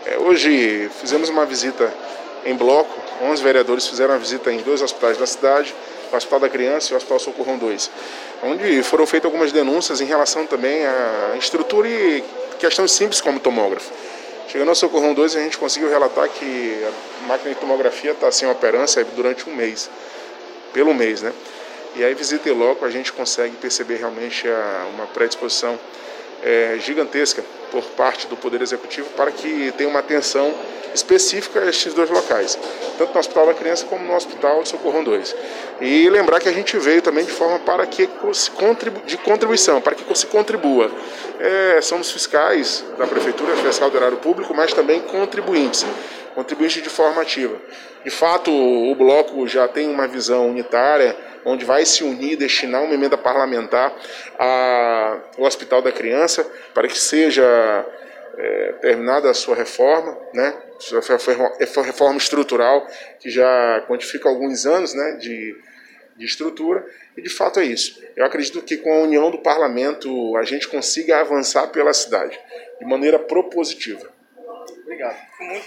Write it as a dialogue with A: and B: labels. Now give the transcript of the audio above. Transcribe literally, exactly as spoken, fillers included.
A: É, hoje fizemos uma visita em bloco, onze vereadores fizeram a visita em dois hospitais da cidade, o Hospital da Criança e o Hospital Socorrão dois, onde foram feitas algumas denúncias em relação também à estrutura e questões simples como tomógrafo. Chegando ao Socorrão dois, a gente conseguiu relatar que a máquina de tomografia está sem operância durante um mês, pelo mês, né? E aí, visita em loco, a gente consegue perceber realmente a, uma predisposição é, gigantesca por parte do Poder Executivo para que tenha uma atenção específica a estes dois locais, tanto no Hospital da Criança como no Hospital Socorrão dois. E lembrar que a gente veio também de forma para que se contribu de contribuição, para que se contribua. É, somos fiscais da Prefeitura, fiscal do erário público, mas também contribuintes, contribuintes de forma ativa. De fato, o bloco já tem uma visão unitária, onde vai se unir e destinar uma emenda parlamentar ao Hospital da Criança, para que seja é, terminada a sua reforma, né? Sua reforma estrutural, que já quantifica alguns anos, né, de, de estrutura, e de fato é isso. Eu acredito que com a união do parlamento a gente consiga avançar pela cidade, de maneira propositiva.
B: Obrigado.